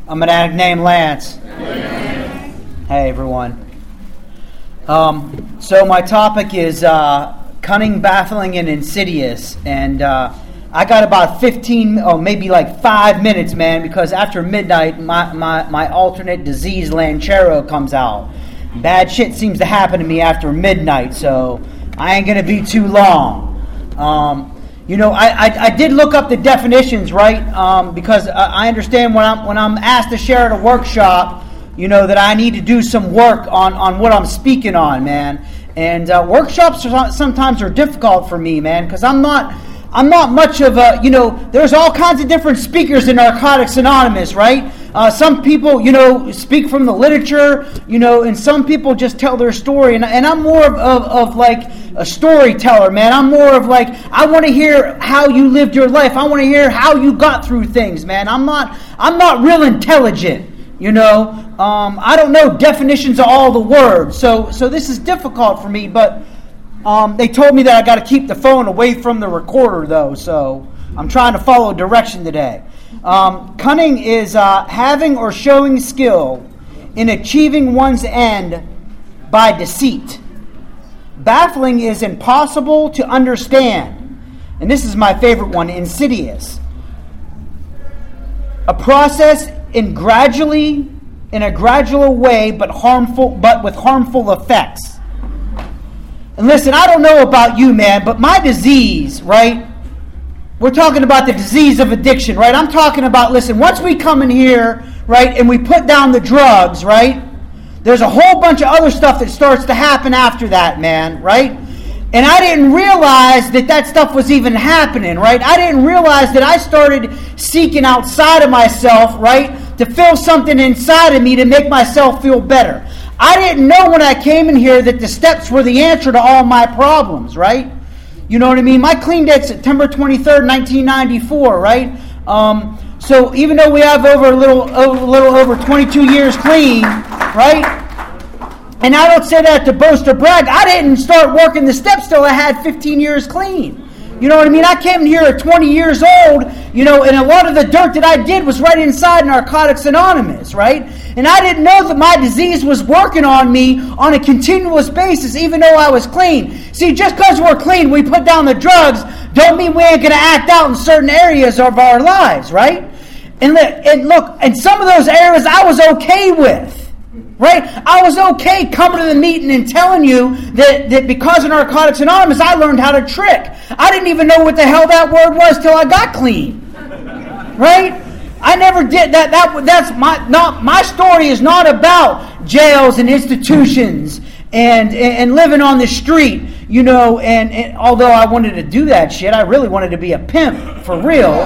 I'm an addict named Lance. Hey, everyone. So my topic is cunning, baffling, and insidious. And I got about 5 minutes, man, because after midnight, my alternate disease, Lanchero, comes out. Bad shit seems to happen to me after midnight, so I ain't going to be too long. I did look up the definitions, right? Because I understand when I'm asked to share at a workshop, that I need to do some work on what I'm speaking on, man. And workshops sometimes are difficult for me, man, because I'm not much of a, there's all kinds of different speakers in Narcotics Anonymous, right? Some people, speak from the literature, and some people just tell their story. And I'm more of like a storyteller, man. I'm more of like, I want to hear how you lived your life. I want to hear how you got through things, man. I'm not real intelligent, I don't know definitions of all the words. So this is difficult for me, but they told me that I got to keep the phone away from the recorder, though, so I'm trying to follow direction today. Cunning is having or showing skill in achieving one's end by deceit. Baffling is impossible to understand. And this is my favorite one, insidious. A process in a gradual way, but with harmful effects. And listen, I don't know about you, man, but my disease, right? We're talking about the disease of addiction, right? I'm talking about, listen, once we come in here, right, and we put down the drugs, right, there's a whole bunch of other stuff that starts to happen after that, man, right? And I didn't realize that stuff was even happening, right? I didn't realize that I started seeking outside of myself, right, to fill something inside of me to make myself feel better. I didn't know when I came in here that the steps were the answer to all my problems, right? You know what I mean? My clean date's September 23rd, 1994, right? So even though we have a little over 22 years clean, right? And I don't say that to boast or brag. I didn't start working the steps till I had 15 years clean. You know what I mean? I came in here at 20 years old, and a lot of the dirt that I did was right inside Narcotics Anonymous, right? And I didn't know that my disease was working on me on a continuous basis, even though I was clean. See, just because we're clean, we put down the drugs, don't mean we ain't going to act out in certain areas of our lives, right? And look, in some of those areas I was okay with. Right? I was okay coming to the meeting and telling you that because of Narcotics Anonymous, I learned how to trick. I didn't even know what the hell that word was till I got clean. Right? I never did that. That's my story is not about jails and institutions and living on the street, and although I wanted to do that shit, I really wanted to be a pimp for real,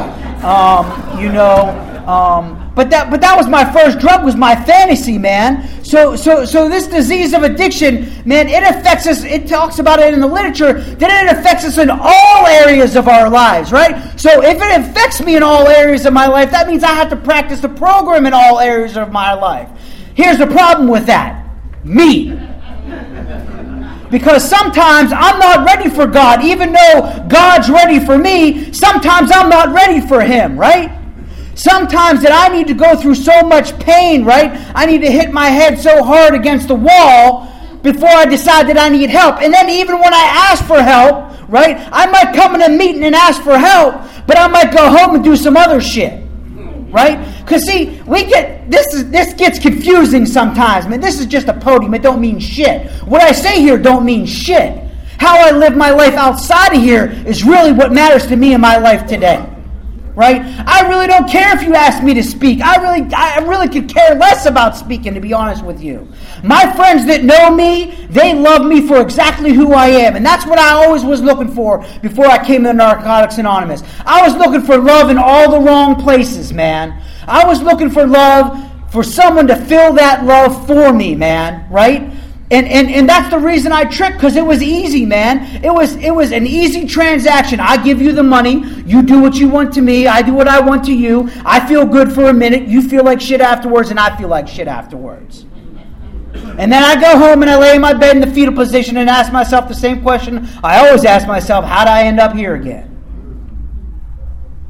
But that was my first drug, was my fantasy, man. So this disease of addiction, man, it affects us. It talks about it in the literature that it affects us in all areas of our lives, right? So if it affects me in all areas of my life, that means I have to practice the program in all areas of my life. Here's the problem with that: me. Because sometimes I'm not ready for God, even though God's ready for me. Sometimes I'm not ready for Him, right? Sometimes that I need to go through so much pain, right? I need to hit my head so hard against the wall before I decide that I need help. And then even when I ask for help, right? I might come in a meeting and ask for help, but I might go home and do some other shit, right? Because see, this gets confusing sometimes, man. This is just a podium. It don't mean shit. What I say here don't mean shit. How I live my life outside of here is really what matters to me in my life today. Right? I really don't care if you ask me to speak. I really could care less about speaking, to be honest with you. My friends that know me, they love me for exactly who I am. And that's what I always was looking for before I came to Narcotics Anonymous. I was looking for love in all the wrong places, man. I was looking for love, for someone to fill that love for me, man. Right? And that's the reason I tricked, because it was easy, man. It was an easy transaction. I give you the money, you do what you want to me, I do what I want to you. I feel good for a minute, you feel like shit afterwards, and I feel like shit afterwards. And then I go home and I lay in my bed in the fetal position and ask myself the same question I always ask myself: how did I end up here again?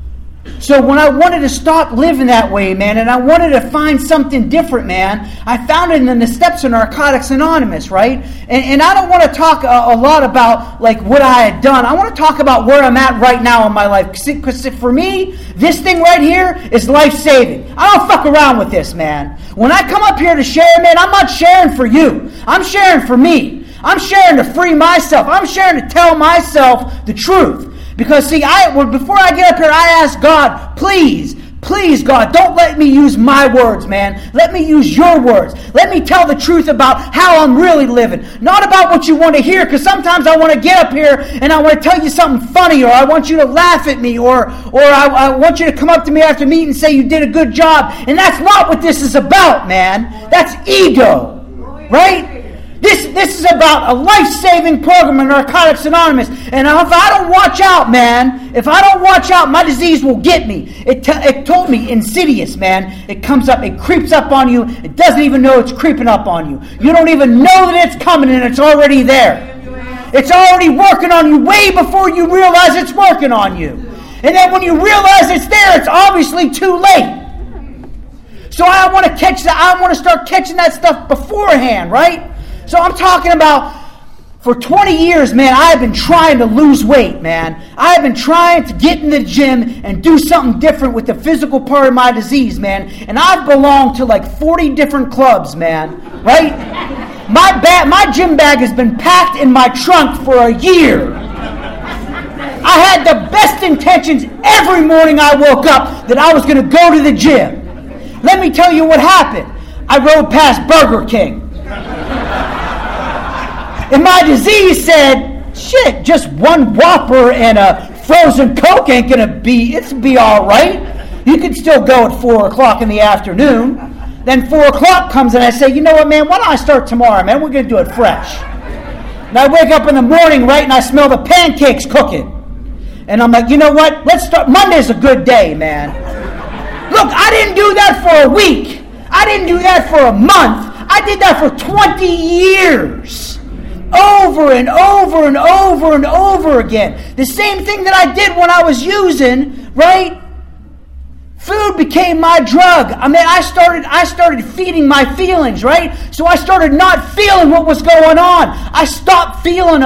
So when I wanted to stop living that way, man, and I wanted to find something different, man, I found it in the steps of Narcotics Anonymous, right? And I don't want to talk a lot about like what I had done. I want to talk about where I'm at right now in my life. Because for me, this thing right here is life-saving. I don't fuck around with this, man. When I come up here to share, man, I'm not sharing for you. I'm sharing for me. I'm sharing to free myself. I'm sharing to tell myself the truth. Because, see, before I get up here, I ask God, please, God, don't let me use my words, man. Let me use your words. Let me tell the truth about how I'm really living. Not about what you want to hear, because sometimes I want to get up here and I want to tell you something funny, or I want you to laugh at me, or I want you to come up to me after meeting and say you did a good job. And that's not what this is about, man. That's ego, right? This is about a life-saving program in Narcotics Anonymous. And if I don't watch out, man, my disease will get me. It told me, insidious, man. It comes up, it creeps up on you. It doesn't even know it's creeping up on you. You don't even know that it's coming, and it's already there. It's already working on you way before you realize it's working on you. And then when you realize it's there, it's obviously too late. So I want to start catching that stuff beforehand, right? So I'm talking about, for 20 years, man, I have been trying to lose weight, man. I have been trying to get in the gym and do something different with the physical part of my disease, man. And I've belonged to like 40 different clubs, man, right? My gym bag has been packed in my trunk for a year. I had the best intentions every morning I woke up that I was going to go to the gym. Let me tell you what happened. I rode past Burger King. And my disease said, shit, just one Whopper and a frozen Coke ain't going to be all right. You can still go at 4 o'clock in the afternoon. Then 4 o'clock comes and I say, you know what, man, why don't I start tomorrow, man? We're going to do it fresh. And I wake up in the morning, right, and I smell the pancakes cooking. And I'm like, you know what, let's start. Monday's a good day, man. Look, I didn't do that for a week. I didn't do that for a month. I did that for 20 years. Over and over and over and over again. The same thing that I did when I was using, right? Food became my drug. I mean, I started feeding my feelings, right? So I started not feeling what was going on. I stopped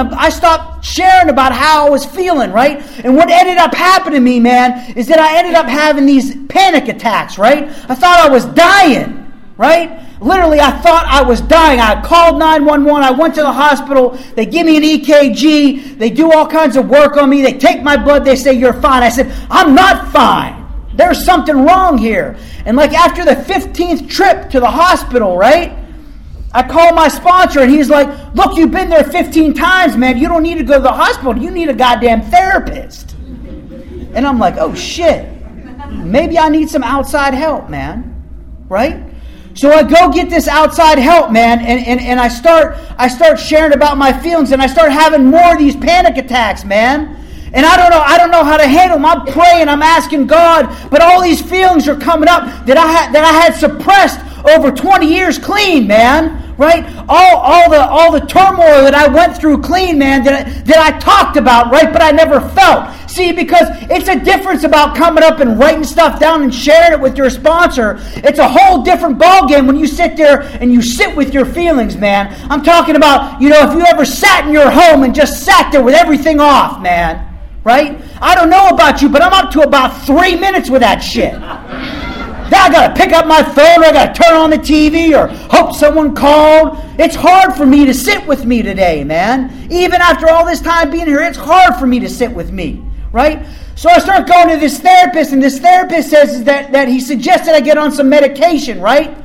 sharing about how I was feeling, right? And what ended up happening to me, man, is that I ended up having these panic attacks, right? I thought I was dying, right? Literally, I thought I was dying. I called 911. I went to the hospital. They give me an EKG. They do all kinds of work on me. They take my blood. They say, you're fine. I said, I'm not fine. There's something wrong here. And like after the 15th trip to the hospital, right? I called my sponsor and he's like, look, you've been there 15 times, man. You don't need to go to the hospital. You need a goddamn therapist. And I'm like, oh shit. Maybe I need some outside help, man. Right? So I go get this outside help, man, and I start sharing about my feelings, and I start having more of these panic attacks, man. And I don't know how to handle them. I'm praying, I'm asking God, but all these feelings are coming up that I had suppressed over 20 years clean, man. Right? All the turmoil that I went through clean, man, that I talked about, right, but I never felt. See, because it's a difference about coming up and writing stuff down and sharing it with your sponsor. It's a whole different ballgame when you sit there and you sit with your feelings, man. I'm talking about, if you ever sat in your home and just sat there with everything off, man. Right? I don't know about you, but I'm up to about 3 minutes with that shit. Now I got to pick up my phone, or I got to turn on the TV, or hope someone called. It's hard for me to sit with me today, man. Even after all this time being here, it's hard for me to sit with me, right? So I start going to this therapist, and this therapist says that he suggested I get on some medication, right?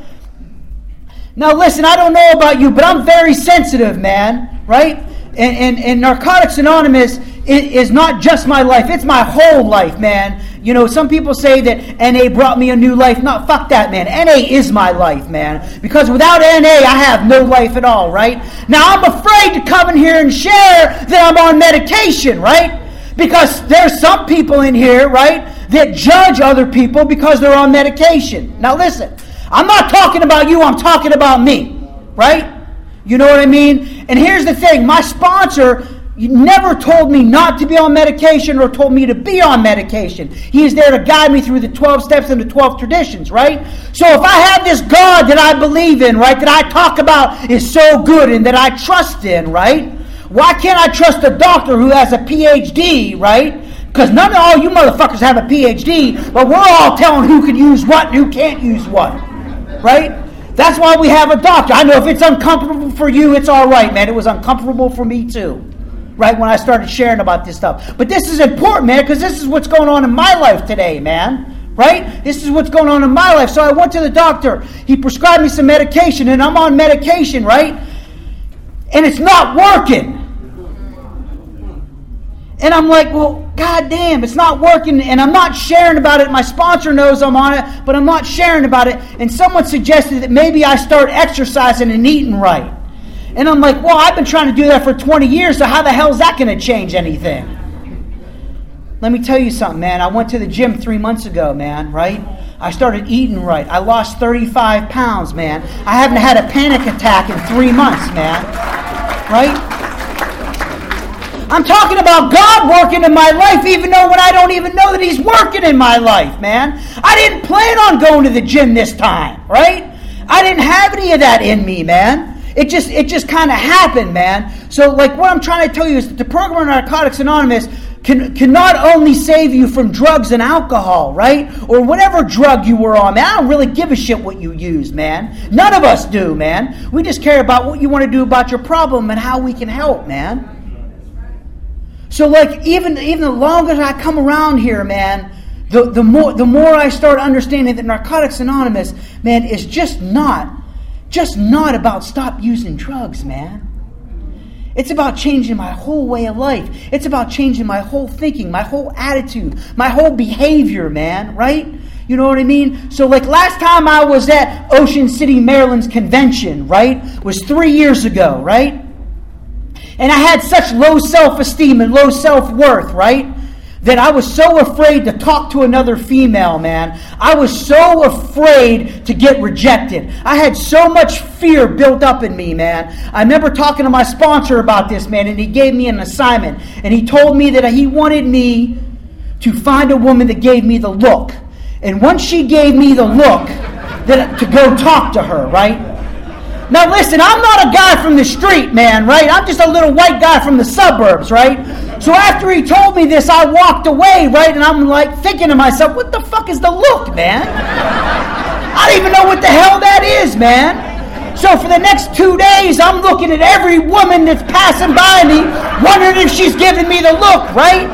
Now listen, I don't know about you, but I'm very sensitive, man, right? And Narcotics Anonymous is not just my life, it's my whole life, man. Some people say that NA brought me a new life. No, fuck that, man. NA is my life, man. Because without NA, I have no life at all, right? Now, I'm afraid to come in here and share that I'm on medication, right? Because there's some people in here, right, that judge other people because they're on medication. Now, listen, I'm not talking about you, I'm talking about me, right? You know what I mean? And here's the thing, my sponsor He never told me not to be on medication or told me to be on medication. He is there to guide me through the 12 steps and the 12 traditions, right? So if I have this God that I believe in, right, that I talk about is so good and that I trust in, right? Why can't I trust a doctor who has a PhD, right? Because none of all you motherfuckers have a PhD, but we're all telling who can use what and who can't use what, right? That's why we have a doctor. I know if it's uncomfortable for you, it's all right, man. It was uncomfortable for me too, right, when I started sharing about this stuff. But this is important, man, because this is what's going on in my life today, man, right? This is what's going on in my life. So I went to the doctor. He prescribed me some medication, and I'm on medication, right? And it's not working. And I'm like, well, goddamn, it's not working, and I'm not sharing about it. My sponsor knows I'm on it, but I'm not sharing about it. And someone suggested that maybe I start exercising and eating right. And I'm like, well, I've been trying to do that for 20 years, so how the hell is that going to change anything? Let me tell you something, man. I went to the gym 3 months ago, man, right? I started eating right. I lost 35 pounds, man. I haven't had a panic attack in 3 months, man, right? I'm talking about God working in my life, even though when I don't even know that He's working in my life, man. I didn't plan on going to the gym this time, right? I didn't have any of that in me, man. It just kind of happened, man. So, like, what I'm trying to tell you is that the program of Narcotics Anonymous can not only save you from drugs and alcohol, right? Or whatever drug you were on, man. I don't really give a shit what you use, man. None of us do, man. We just care about what you want to do about your problem and how we can help, man. So, like, even the longer I come around here, man, the more I start understanding that Narcotics Anonymous, man, is just not about stop using drugs, man. It's about changing my whole way of life. It's about changing my whole thinking, my whole attitude, my whole behavior, man, right? You know what I mean? So, like, last time I was at Ocean City, Maryland's convention, right, was 3 years ago, right? And I had such low self-esteem and low self-worth, right? That I was so afraid to talk to another female, man. I was so afraid to get rejected. I had so much fear built up in me, man. I remember talking to my sponsor about this, man, and he gave me an assignment. And he told me that he wanted me to find a woman that gave me the look. And once she gave me the look, to go talk to her, right? Now listen, I'm not a guy from the street, man, right? I'm just a little white guy from the suburbs, right? So after he told me this, I walked away, right? And I'm like thinking to myself, what the fuck is the look, man? I don't even know what the hell that is, man. So for the next 2 days, I'm looking at every woman that's passing by me, wondering if she's giving me the look, right?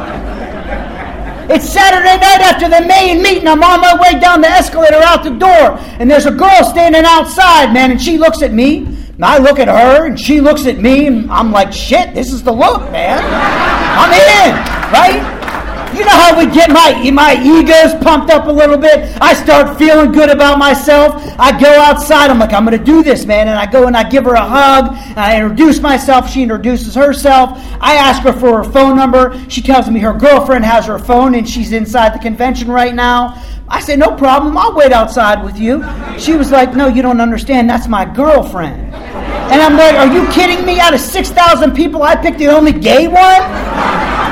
It's Saturday night after the main meeting. I'm on my way down the escalator out the door. And there's a girl standing outside, man, and she looks at me. And I look at her, and she looks at me, and I'm like, shit, this is the look, man. I'm in, right? You know how we get my ego's pumped up a little bit. I start feeling good about myself. I go outside. I'm like, I'm going to do this, man. And I go and I give her a hug. And I introduce myself. She introduces herself. I ask her for her phone number. She tells me her girlfriend has her phone and she's inside the convention right now. I say, no problem. I'll wait outside with you. She was like, no, you don't understand. That's my girlfriend. And I'm like, are you kidding me? Out of 6,000 people, I picked the only gay one?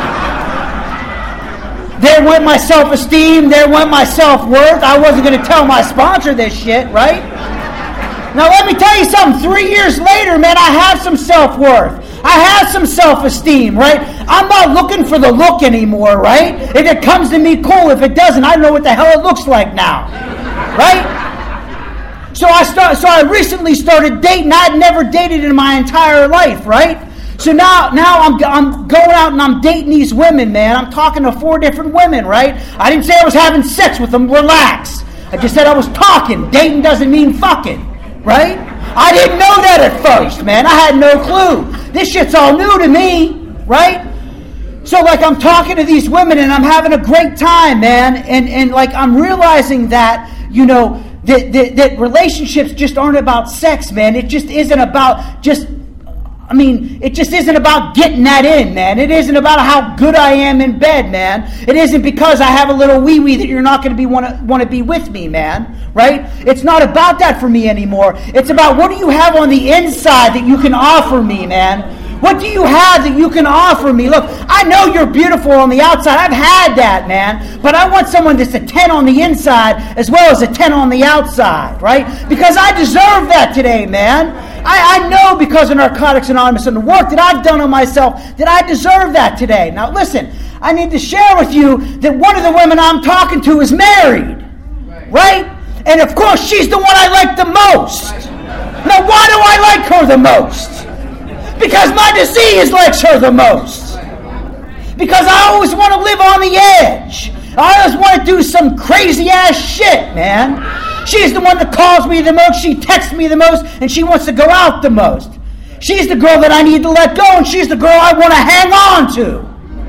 There went my self-esteem. There went my self-worth. I wasn't going to tell my sponsor this shit, right? Now, let me tell you something. 3 years later, man, I have some self-worth. I have some self-esteem, right? I'm not looking for the look anymore, right? If it comes to me, cool. If it doesn't, I know what the hell it looks like now, right? So I recently started dating. I'd never dated in my entire life, right? So now I'm going out and I'm dating these women, man. I'm talking to 4 different women, right? I didn't say I was having sex with them. Relax. I just said I was talking. Dating doesn't mean fucking, right? I didn't know that at first, man. I had no clue. This shit's all new to me, right? So, like, I'm talking to these women and I'm having a great time, man. And like, I'm realizing that, you know, that relationships just aren't about sex, man. It just isn't about it just isn't about getting that in, man. It isn't about how good I am in bed, man. It isn't because I have a little wee-wee that you're not going to want to be with me, man. Right? It's not about that for me anymore. It's about what do you have on the inside that you can offer me, man. What do you have that you can offer me? Look, I know you're beautiful on the outside. I've had that, man. But I want someone that's a 10 on the inside as well as a 10 on the outside, right? Because I deserve that today, man. I know because of Narcotics Anonymous and the work that I've done on myself that I deserve that today. Now, listen, I need to share with you that one of the women I'm talking to is married, right? And of course, she's the one I like the most. Now, why do I like her the most? Because my disease likes her the most. Because I always want to live on the edge. I always want to do some crazy ass shit, man. She's the one that calls me the most. She texts me the most. And she wants to go out the most. She's the girl that I need to let go. And she's the girl I want to hang on to.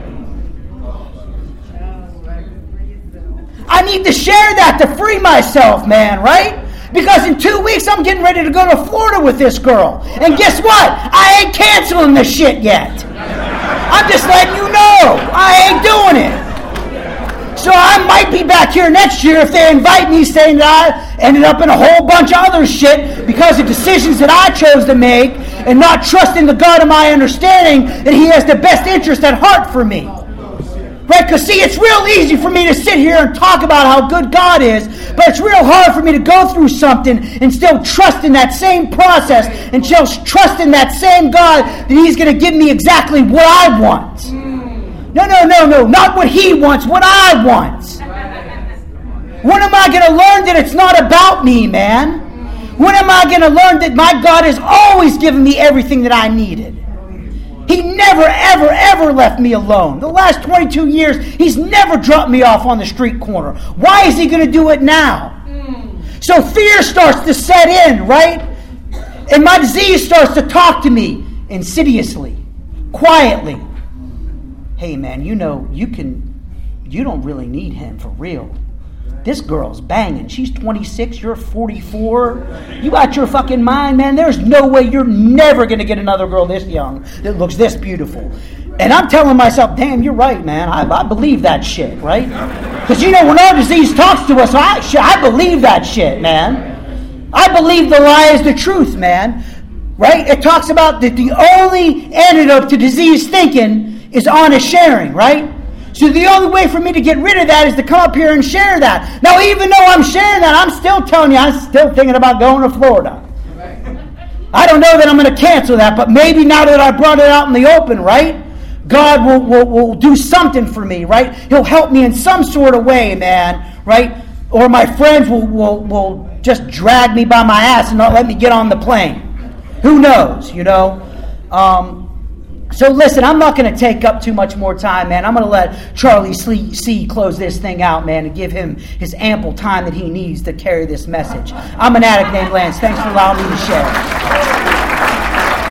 I need to share that to free myself, man, right? Because in 2 weeks, I'm getting ready to go to Florida with this girl. And guess what? I ain't canceling this shit yet. I'm just letting you know. I ain't doing it. So I might be back here next year if they invite me, saying that I ended up in a whole bunch of other shit because of decisions that I chose to make and not trusting the God of my understanding that He has the best interest at heart for me. Right? Because, see, it's real easy for me to sit here and talk about how good God is, but it's real hard for me to go through something and still trust in that same process and still trust in that same God that He's going to give me exactly what I want. No, not what He wants, what I want. When am I going to learn that it's not about me, man? When am I going to learn that my God has always given me everything that I needed? He never, ever, ever left me alone. The last 22 years, He's never dropped me off on the street corner. Why is He going to do it now? So fear starts to set in, right? And my disease starts to talk to me insidiously, quietly. Hey, man, you know, you don't really need Him for real. This girl's banging. She's 26. You're 44. You got your fucking mind, man. There's no way you're never going to get another girl this young that looks this beautiful. And I'm telling myself, damn, you're right, man. I believe that shit, right? Because, you know, when our disease talks to us, I believe that shit, man. I believe the lie is the truth, man. Right? It talks about that the only antidote to disease thinking is honest sharing, right? So the only way for me to get rid of that is to come up here and share that. Now, even though I'm sharing that, I'm still telling you, I'm still thinking about going to Florida. I don't know that I'm going to cancel that, but maybe now that I brought it out in the open, right? God will do something for me, right? He'll help me in some sort of way, man, right? Or my friends will just drag me by my ass and not let me get on the plane. Who knows, you know? So listen, I'm not going to take up too much more time, man. I'm going to let Charlie C close this thing out, man, and give him his ample time that he needs to carry this message. I'm an addict named Lance. Thanks for allowing me to share.